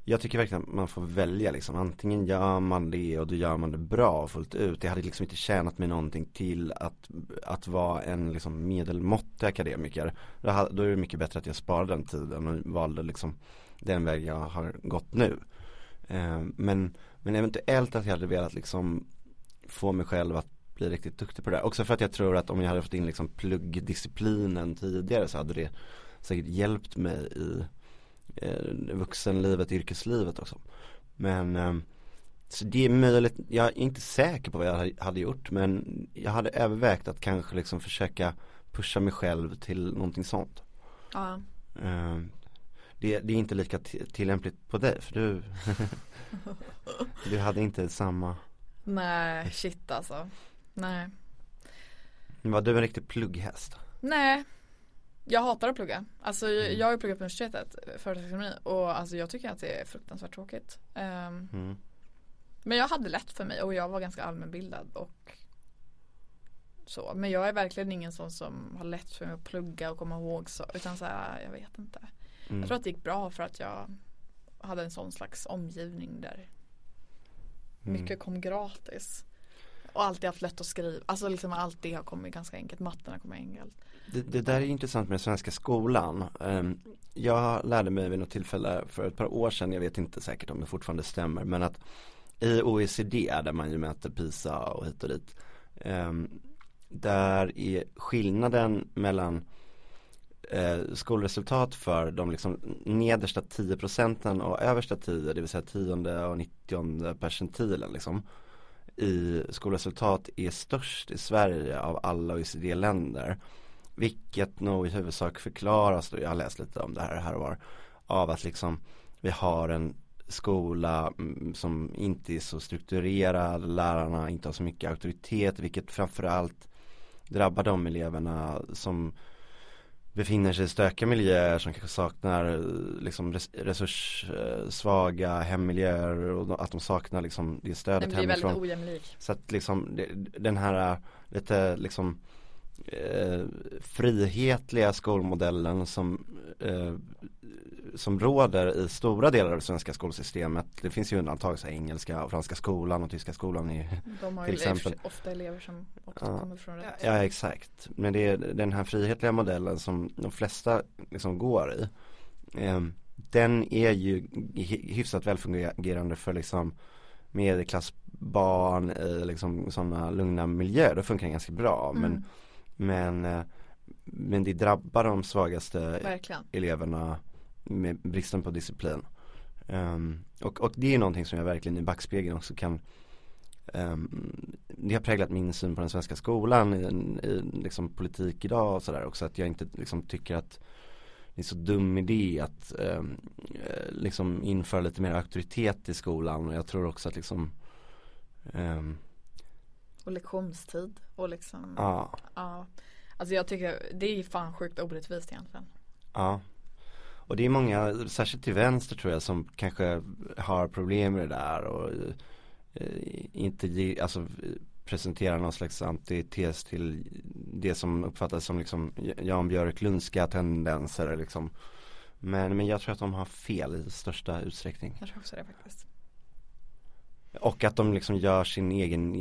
jag tycker verkligen att man får välja liksom. Antingen gör man det och då gör man det bra fullt ut. Jag hade liksom inte tjänat mig någonting till att, att vara en liksom medelmåttig akademiker. Då, då är det mycket bättre att jag sparade den tiden och valde liksom den väg jag har gått nu. Eh, men, men eventuellt att jag hade velat liksom få mig själv att bli riktigt duktig på det där. Också för att jag tror att om jag hade fått in liksom pluggdisciplinen tidigare så hade det säkert hjälpt mig i eh, vuxenlivet, yrkeslivet också. Men eh, så det är möjligt, jag är inte säker på vad jag hade gjort, men jag hade övervägt att kanske liksom försöka pusha mig själv till någonting sånt. Ja. Eh, det, det är inte lika t- tillämpligt på dig, för du du hade inte samma. Nej, shit alltså. Nej. Var du en riktig plugghäst? Nej. Jag hatar att plugga. Alltså mm. jag har ju pluggat på universitetet, företagsekonomi, och alltså jag tycker att det är fruktansvärt tråkigt. Um, mm. Men jag hade lätt för mig och jag var ganska allmänbildad och så. Men jag är verkligen ingen sån som har lätt för mig att plugga och komma ihåg så, utan så här, jag vet inte. Mm. Jag tror att det gick bra för att jag hade en sån slags omgivning där mm. mycket kom gratis. Och alltid haft lätt att skriva. Alltså liksom alltid har kommit ganska enkelt. Matten har kommit enkelt. Det, det där är intressant med den svenska skolan. Um, jag lärde mig vid något tillfälle för ett par år sedan, jag vet inte säkert om det fortfarande stämmer, men att i O E C D, där man ju mäter PISA och hit och dit, um, där är skillnaden mellan uh, skolresultat för de liksom nedersta tio procenten och översta tio, det vill säga tionde och nittionde percentilen liksom, i skolresultat är störst i Sverige av alla O E C D-länder, vilket nog i huvudsak förklaras, och jag har läst lite om det här här och var, av att liksom vi har en skola som inte är så strukturerad, lärarna inte har så mycket auktoritet, vilket framförallt drabbar de eleverna som befinner sig i stökiga miljöer, som kanske saknar liksom resurssvaga hemmiljöer, och att de saknar liksom det stödet hemifrån. Den blir väldigt ojämlik. Så att liksom det, den här lite liksom eh, frihetliga skolmodellen som eh, som råder i stora delar av det svenska skolsystemet. Det finns ju undantag, så engelska och franska skolan och tyska skolan i, de har till ju exempel ofta elever som också ja, kommer från rätt. Ja, exakt. Men det är den här frihetliga modellen som de flesta liksom går i. Eh, den är ju hyfsat välfungerande för liksom medelklassbarn i liksom sådana lugna miljöer. Då funkar det ganska bra. Mm. Men, men, eh, men det drabbar de svagaste verkligen eleverna med bristen på disciplin. Um, och, och det är någonting som jag verkligen i backspegeln också kan um, det har präglat min syn på den svenska skolan i, i liksom politik idag och sådär också, att jag inte liksom tycker att det är så dum idé att um, liksom införa lite mer auktoritet i skolan, och jag tror också att liksom um, och lektionstid och liksom ja. ja. Alltså jag tycker det är fan sjukt orättvist egentligen. Ja. Och det är många, särskilt till vänster tror jag, som kanske har problem med det där och eh, inte ge, alltså, presenterar någon slags antites till det som uppfattas som liksom Jan Björklundska tendenser liksom. Men, men jag tror att de har fel i största utsträckning. Jag tror också det faktiskt. Och att de liksom gör sin egen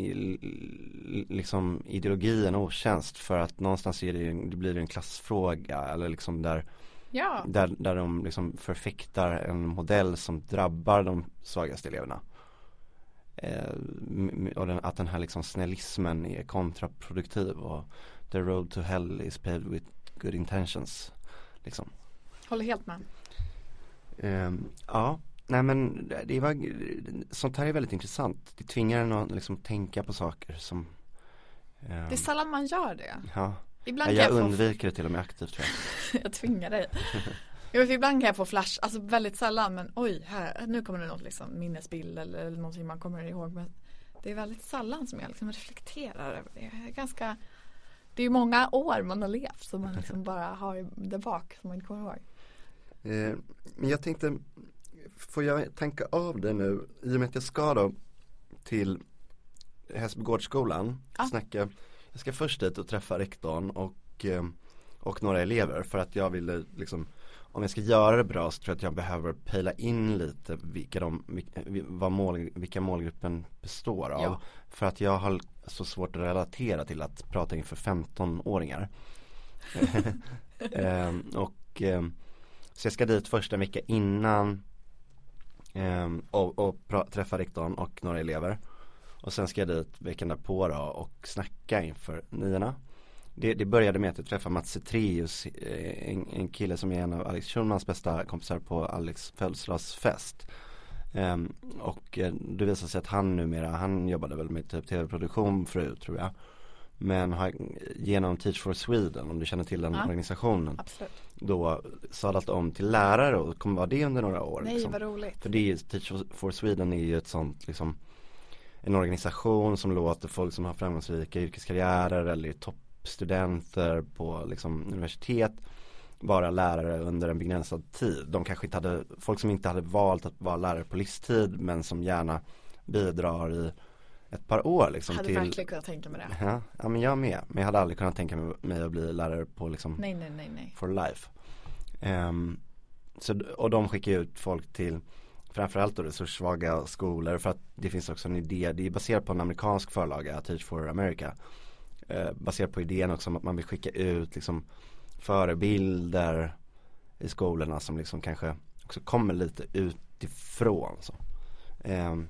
liksom ideologi en otjänst, för att någonstans är det, det blir det en klassfråga, eller liksom där ja. där, där de liksom förfäktar en modell som drabbar de svagaste eleverna. Eh, och den, att den här liksom snällismen är kontraproduktiv, och the road to hell is paved with good intentions liksom. Håller helt med. Eh, ja, nej men det var, sånt här är väldigt intressant. Det tvingar en att liksom tänka på saker som eh, det är sällan man gör det. Ja. Ibland ja, jag, jag få... undviker det till och med aktivt, tror jag. Jag tvingar dig. Jag vet, ibland kan jag få flash, alltså väldigt sällan, men oj, här, nu kommer det något liksom minnesbild eller någonting man kommer ihåg, men det är väldigt sällan som jag liksom reflekterar över det. Det är ganska, det är många år man har levt som man liksom bara har där bak som man inte kommer ihåg. Eh, men jag tänkte, får jag tänka av det nu, i och med att jag ska då till Hässelbygårdsskolan ja. snacka. Jag ska först dit och träffa rektorn och, och några elever, för att jag ville liksom om jag ska göra det bra så tror jag att jag behöver pejla in lite vilka, de, vilka, vad mål, vilka målgruppen består av. Ja. För att jag har så svårt att relatera till att prata inför femton-åringar. ehm, och ehm, så jag ska dit första vecka innan ehm, och, och pra- träffa rektorn och några elever. Och sen ska jag dit veckan därpå då och snacka inför niorna. Det, det började med att jag träffade Mats Cetreus, en, en kille som är en av Alex Schulmans bästa kompisar på Alex födelsedagsfest. Um, och uh, det visade sig att han numera, han jobbade väl med typ tv-produktion förut tror jag. Men har, genom Teach for Sweden, om du känner till den ja. organisationen. Absolut. Då sadlat om till lärare och kommer vara det under några år. Nej, liksom. vad roligt. För det är, Teach for Sweden är ju ett sånt liksom, en organisation som låter folk som har framgångsrika yrkeskarriärer eller toppstudenter på liksom, universitet vara lärare under en begränsad tid. De kanske inte hade, folk som inte hade valt att vara lärare på livstid men som gärna bidrar i ett par år liksom, hade till, verkligen kunnat tänka mig det. Ja, ja men jag med. Men jag hade aldrig kunnat tänka mig att bli lärare på liksom nej, nej, nej, nej. for life. Um, så, och de skickar ut folk till framförallt då resurssvaga skolor för att det finns också en idé, det är baserat på en amerikansk förlaga, Teach for America. Uh, baserat på idén också om att man vill skicka ut liksom förebilder i skolorna som liksom kanske också kommer lite utifrån så. Um,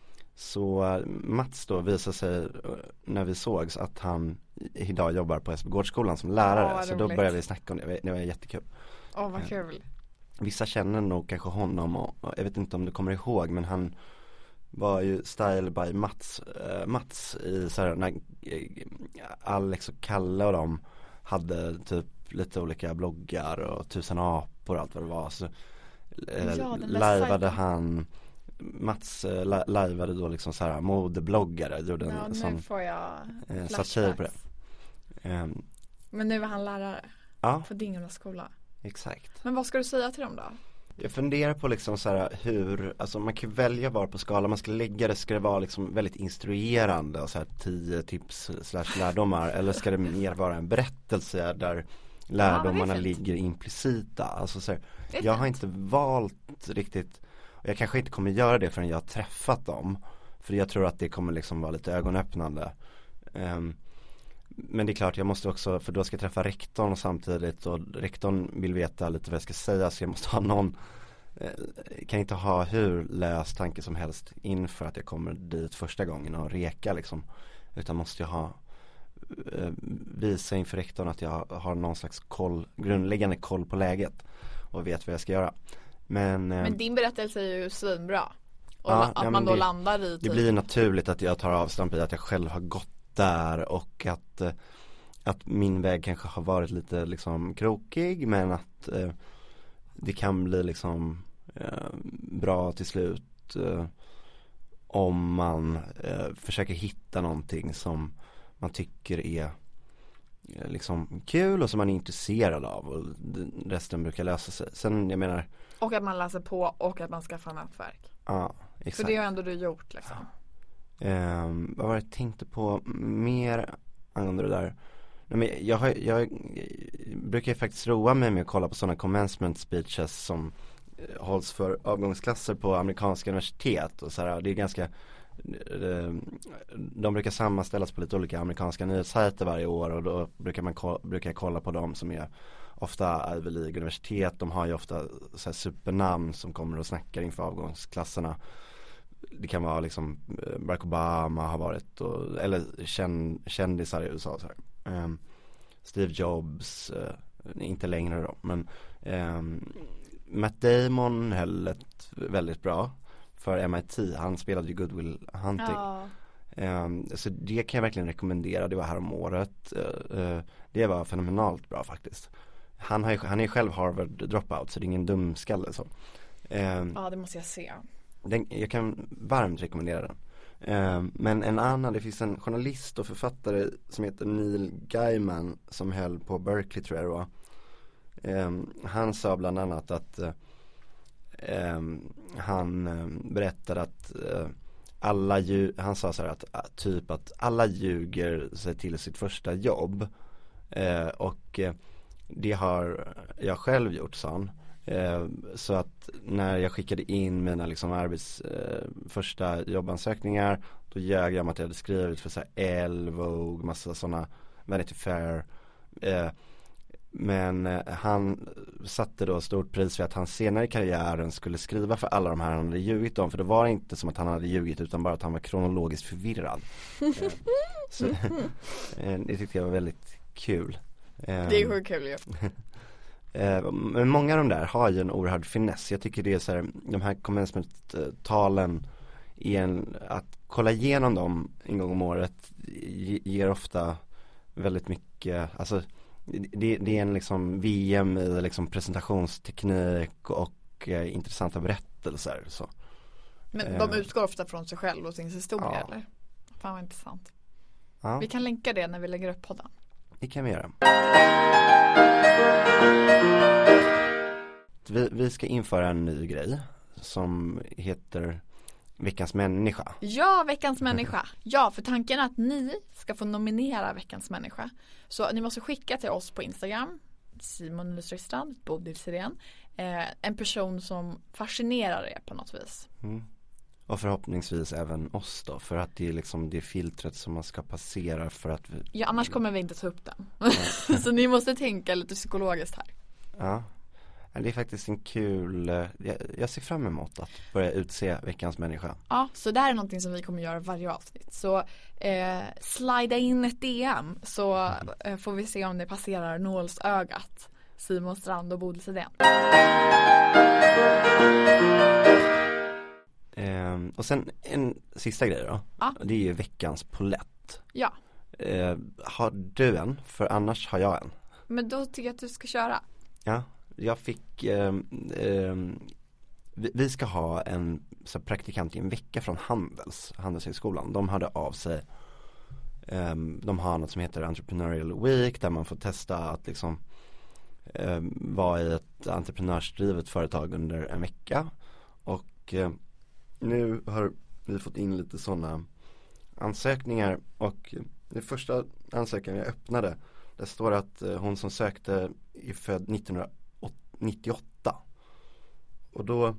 Så Mats då visade sig när vi sågs att han idag jobbar på Hässelbygårdsskolan som lärare. Åh, så då började vi snacka om det. Det var jättekul. Åh, vad kul. Vissa känner nog kanske honom och jag vet inte om du kommer ihåg men han var ju style by Mats, äh, Mats i så här, när Alex och Kalle och de hade typ lite olika bloggar och tusen apor och allt vad det var så äh, ja, liveade han Mats uh, liveade då liksom så här modebloggare gjorde en ja, sån nu får jag uh, satir på det. Um, Men nu var han lärare ja, på Dingernas skola. Exakt. Men vad ska du säga till dem då? Jag funderar på liksom så här hur, alltså man kan välja var på skala man ska lägga det, ska det vara liksom väldigt instruerande och så här tio tips slash lärdomar eller ska det mer vara en berättelse där lärdomarna ja, ligger implicita, alltså så här, jag har inte valt riktigt. Jag kanske inte kommer göra det förrän jag har träffat dem. För jag tror att det kommer liksom vara lite ögonöppnande. Um, men det är klart, jag måste också, för då ska jag träffa rektorn samtidigt. Och rektorn vill veta lite vad jag ska säga. Så jag måste ha någon, eh, kan inte ha hur lös tanke som helst inför att jag kommer dit första gången och reka liksom. Utan måste jag ha, eh, visa inför rektorn att jag har någon slags koll, grundläggande koll på läget. Och vet vad jag ska göra. Men, men din berättelse är ju svinbra. Och ja, att ja, man då det, landar i typ. Det blir naturligt att jag tar avstamp i att jag själv har gått där och att, att min väg kanske har varit lite liksom krokig men att eh, det kan bli liksom eh, bra till slut eh, om man eh, försöker hitta någonting som man tycker är eh, liksom kul och som man är intresserad av och resten brukar lösa sig. Sen jag menar och att man läser på och att man skaffar nätverk. Ja, exakt. För det har ändå du gjort liksom. Ja. Um, vad var det jag tänkte på mer angående det där? Nej, men jag, har, jag, jag brukar ju faktiskt roa mig med att kolla på sådana commencement speeches som eh, hålls för avgångsklasser på amerikanska universitet och så här, det är ganska eh, de brukar sammanställas på lite olika amerikanska nyhetssajter varje år och då brukar man ko- brukar jag kolla på dem som är ofta Ivy League universitet, de har ju ofta så här supernamn som kommer och snackar inför avgångsklasserna. Det kan vara liksom Barack Obama har varit och, eller känd, kändisar i U S A så här. Um, Steve Jobs uh, inte längre då men um, Matt Damon höll ett väldigt bra för M I T, han spelade ju Good Will Hunting. Ja. Um, så det kan jag verkligen rekommendera, det var här om året. Uh, uh, det var fenomenalt bra faktiskt. Han, har ju, han är själv Harvard dropout så det är ingen dum skalle så. Um, ja, det måste jag se. Den, jag kan varmt rekommendera den. Um, men en annan, det finns en journalist och författare som heter Neil Gaiman som höll på Berkeley tror jag det var. Um, han sa bland annat att uh, um, han um, berättade att uh, alla lju- han sa så här att uh, typ att alla ljuger sig till sitt första jobb uh, och uh, det har jag själv gjort, sa han. Eh, så att när jag skickade in mina liksom arbets eh, första jobbansökningar, då ljög jag om att jag hade skrivit för så här Elle, Vogue, massa sådana, Vanity Fair. Eh, men eh, han satte då stort pris för att han senare i karriären skulle skriva för alla de här han hade ljugit om, för det var inte som att han hade ljugit utan bara att han var kronologiskt förvirrad. eh, så eh, det tyckte jag var väldigt kul. Eh, Det är sjukt kul ju. Eh, men många av de där har ju en oerhörd finess. Jag tycker det är så här, de här commencement-talen är en, att kolla igenom dem en gång om året ger ofta väldigt mycket, alltså det, det är en liksom V M i liksom presentationsteknik och eh, intressanta berättelser så. Men de utgår ofta från sig själv och sin historia, Ja. eller? Fan vad intressant. Ja, Vi kan länka det när vi lägger upp podden. det kan vi göra. Vi, vi ska införa en ny grej som heter Veckans människa. Ja, veckans människa. Ja, för tanken är att ni ska få nominera veckans människa. Så ni måste skicka till oss på Instagram, Simon Lystrand, Bodil Sirén, eh, en person som fascinerar er på något vis. Mm. Och förhoppningsvis även oss då, för att det är liksom det filtret som man ska passera för att vi... Ja, annars kommer vi inte ta upp den. Så ni måste tänka lite psykologiskt här. Ja, det är faktiskt en kul, jag, jag ser fram emot att börja utse veckans människa. Ja, så det här är någonting som vi kommer göra varje avsnitt. Så eh, slida in ett D M så eh, får vi se om det passerar nålsögat. Simon Strand och Bodil Sirén. Eh, och sen en sista grej då. Ja. Det är ju veckans polett. Ja, Eh, har du en? För annars har jag en. men då tycker jag att du ska köra. Ja, jag fick eh, eh, vi, vi ska ha en så praktikant i en vecka från Handels, Handelshögskolan. De hade av sig eh, de har något som heter Entrepreneurial Week där man får testa att liksom eh, vara i ett entreprenörsdrivet företag under en vecka. Och eh, nu har vi fått in lite sådana ansökningar och det första ansökan jag öppnade, det står att eh, hon som sökte är född nittonhundranittioåtta. Och då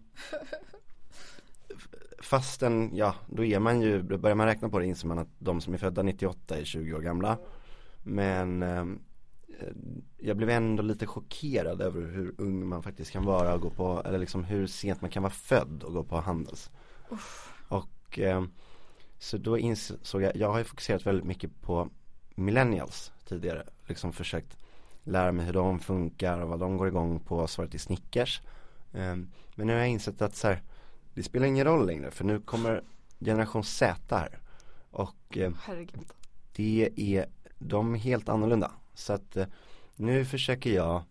fastän, ja, då är man ju, då börjar man räkna på det, inser man att de som är födda nittioåtta är tjugo år gamla. Men eh, jag blev ändå lite chockerad över hur ung man faktiskt kan vara och gå på, eller liksom hur sent man kan vara född och gå på Handels. Uff. Och eh, så då insåg jag, jag har ju fokuserat väldigt mycket på millennials tidigare, liksom försökt lära mig hur de funkar och vad de går igång på, svaret i Snickers. Eh, men nu har jag insett att så här, det spelar ingen roll längre, för nu kommer generation Z här. Och eh, Herregud. det är, de är helt annorlunda. Så att eh, nu försöker jag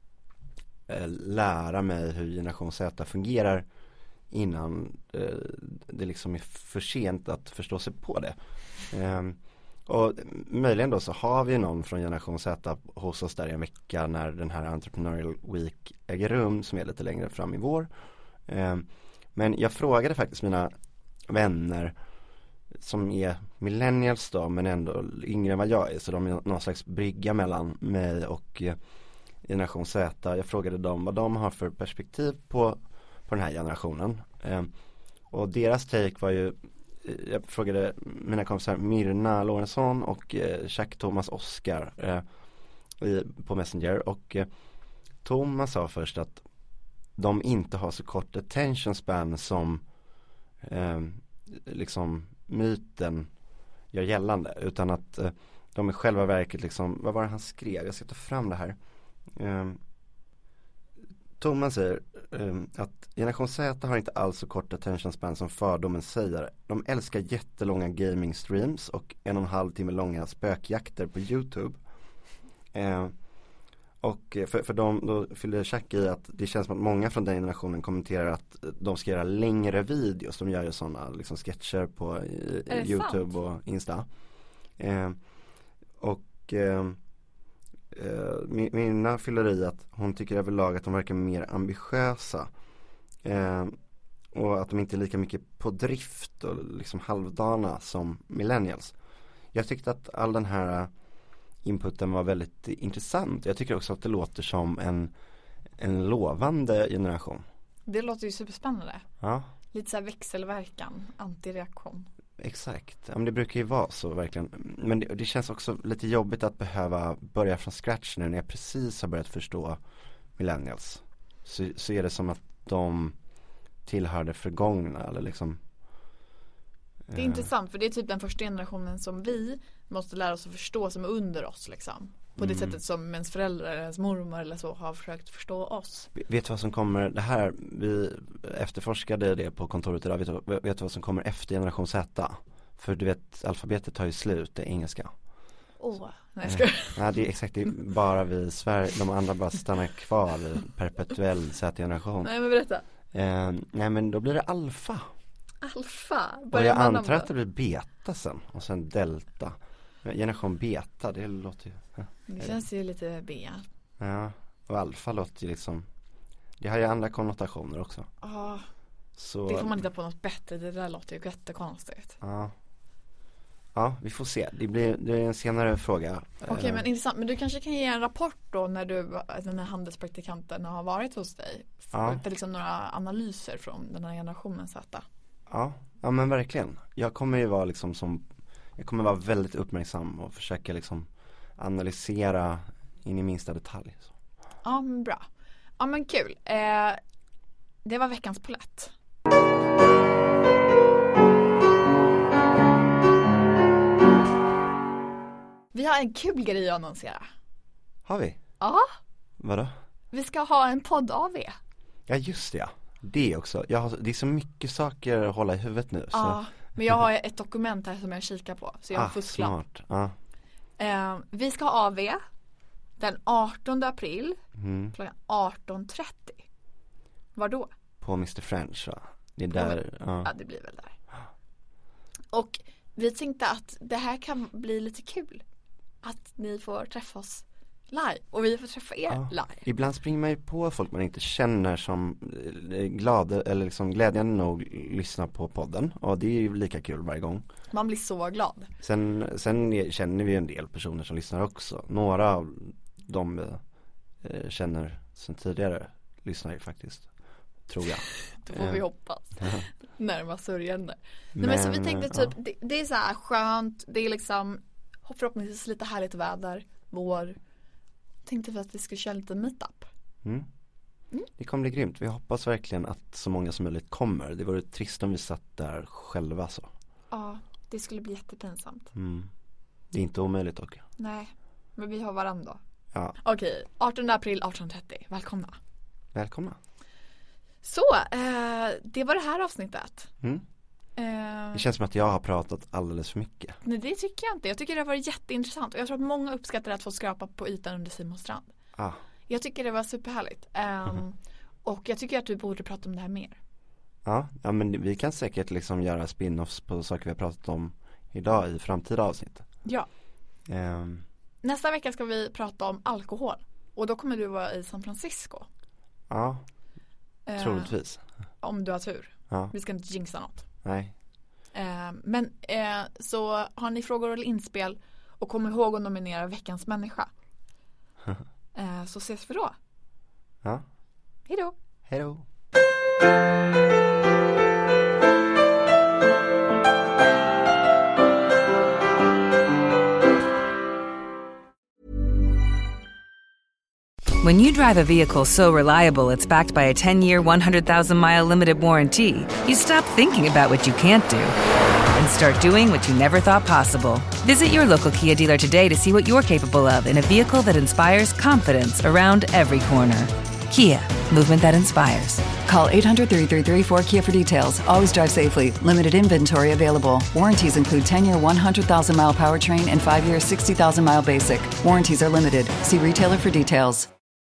eh, lära mig hur generation Z fungerar innan eh, det liksom är för sent att förstå sig på det. Eh, och möjligen då så har vi någon från generation Z hos oss där i en vecka när den här Entrepreneurial Week äger rum, som är lite längre fram i vår. Eh, men jag frågade faktiskt mina vänner som är millennials då, men ändå yngre än vad jag är, så de är någon slags brygga mellan mig och eh, generation Z. Jag frågade dem vad de har för perspektiv på, på den här generationen. Eh, och deras take var ju, eh, jag frågade mina kompisar Myrna Lorentzon och eh, Jack Thomas Oskar eh, i, på Messenger, och eh, Thomas sa först att de inte har så kort attention span som eh, liksom myten gör gällande, utan att eh, de i själva verket liksom, vad var det han skrev? Jag ska ta fram det här. Eh, Thomas säger eh, att generation Z har inte alls så kort attention span som fördomen säger. De älskar jättelånga gaming streams och en och en halv timme långa spökjakter på YouTube. Eh, och för, för dem, då fyller Jack i att det känns som att många från den generationen kommenterar att de ska göra längre videos. De gör ju sådana liksom sketcher på i, i YouTube sant? Och Insta. Eh, och eh, eh, Minna fyller i att hon tycker överlag att de verkar mer ambitiösa. Eh, och att de inte är lika mycket på drift och liksom halvdana som millennials. Jag tyckte att all den här inputen var väldigt intressant. Jag tycker också att det låter som en en lovande generation. Det låter ju superspännande. Ja. Lite så här växelverkan, antireaktion. Exakt, ja, men det brukar ju vara så verkligen. Men det, det känns också lite jobbigt att behöva börja från scratch nu när jag precis har börjat förstå millennials. Så, så är det som att de tillhör det förgångna eller liksom. Det är eh. intressant för det är typ den första generationen som vi måste lära oss att förstå som är under oss liksom. På det mm. sättet som ens föräldrar eller ens mormor eller så har försökt förstå oss. Vet du vad som kommer, det här, vi efterforskade det på kontoret idag, vet du, vet du vad som kommer efter generation Z? För du vet, alfabetet tar ju slut, det är engelska. Åh, oh, nej ska Nej, det är exakt, det är bara vi i Sverige, de andra bara stannar kvar i perpetuell Z-generation. Nej men berätta. Eh, nej men då blir det alfa. Alfa? Och jag antar att det blir beta sen, och sen delta. Generation beta, det låter ju ja. Det känns ju lite B. Ja, och alfa låter ju liksom. Det har ju andra konnotationer också. Ja, så det får man inte på något bättre. Det där låter ju jättekonstigt. Ja. Ja, vi får se. Det blir, det är en senare fråga. Okej, okay, men intressant. Men du kanske kan ge en rapport då när du, den här handelspraktikanten har varit hos dig. För, ja. för liksom några analyser från den här generationen Z. Ja, ja men verkligen. Jag kommer ju vara liksom som Jag kommer vara väldigt uppmärksam och försöka liksom analysera in i minsta detalj. Så. Ja, men bra. Ja, men kul. Eh, det var veckans polett. Vi har en kul grej att annonsera. Har vi? Ja. Vadå? Vi ska ha en podd-A V. Ja, just det. Ja. Det också. Jag har, det är så mycket saker att hålla i huvudet nu. Ja. Så. Men jag har ett dokument här som jag kikar på. Så jag har ah, fusklat. Smart. Ah. Eh, vi ska ha A V den artonde april mm. klockan arton trettio. Var då? På mister French, va? Det är där. Ja. ja, det blir väl där. Och vi tänkte att det här kan bli lite kul. Att ni får träffa oss live. Och vi får träffa er ja. live. Ibland springer man ju på folk man inte känner som glada eller liksom glädjande nog lyssnar på podden. Och det är ju lika kul varje gång. Man blir så glad. Sen, sen känner vi en del personer som lyssnar också. Några av dem vi eh, känner sen tidigare lyssnar ju faktiskt. Tror jag. Då får vi hoppas. Närma sörjande. Men, Nej, men så vi tänkte typ, ja. det, det är så här skönt. Det är liksom förhoppningsvis lite härligt väder. Vår. Tänkte vi att vi skulle köra lite meetup. Mm. Mm. Det kommer bli grymt. Vi hoppas verkligen att så många som möjligt kommer. Det vore trist om vi satt där själva så. Ja, det skulle bli jättepinsamt. Mm. Det är inte omöjligt dock. Nej, men vi har varandra. Ja. Okej, artonde april arton trettio. Välkomna. Välkomna. Så, eh, det var det här avsnittet. Mm. Eh, det känns som att jag har pratat alldeles för mycket. Nej, det tycker jag inte. Jag tycker det har varit jätteintressant. Och jag tror att många uppskattar att få skrapa på ytan under Simon Strand. Ah. Jag tycker det var superhärligt. Um, mm-hmm. Och jag tycker att du borde prata om det här mer. Ja, ja men vi kan säkert liksom göra spin-offs på saker vi har pratat om idag i framtida avsnitt. Ja. Um. Nästa vecka ska vi prata om alkohol. Och då kommer du vara i San Francisco. Ja, uh, troligtvis. Om du har tur. Ja. Vi ska inte jinxa något. Nej. Uh, men uh, så har ni frågor eller inspel och kom ihåg att nominera veckans människa. uh, så ses vi då. Ja. Hej då. Hej då. When you drive a vehicle so reliable it's backed by a ten-year, one hundred thousand mile limited warranty, you stop thinking about what you can't do and start doing what you never thought possible. Visit your local Kia dealer today to see what you're capable of in a vehicle that inspires confidence around every corner. Kia, movement that inspires. Call eight hundred, three three three, four K I A for details. Always drive safely. Limited inventory available. Warranties include ten-year, one hundred thousand mile powertrain and five-year, sixty thousand mile basic. Warranties are limited. See retailer for details.